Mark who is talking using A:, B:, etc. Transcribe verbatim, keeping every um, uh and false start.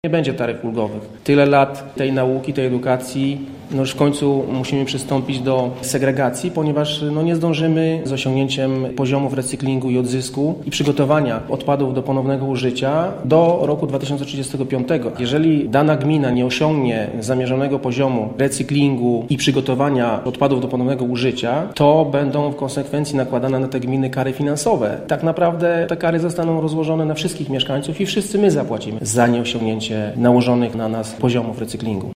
A: Nie będzie taryf ulgowych. Tyle lat tej nauki, tej edukacji, no już w końcu musimy przystąpić do segregacji, ponieważ no nie zdążymy z osiągnięciem poziomów recyklingu i odzysku i przygotowania odpadów do ponownego użycia do roku dwa tysiące trzydziestego piątego. Jeżeli dana gmina nie osiągnie zamierzonego poziomu recyklingu i przygotowania odpadów do ponownego użycia, to będą w konsekwencji nakładane na te gminy kary finansowe. Tak naprawdę te kary zostaną rozłożone na wszystkich mieszkańców i wszyscy my zapłacimy za nieosiągnięcie nałożonych na nas poziomów recyklingu.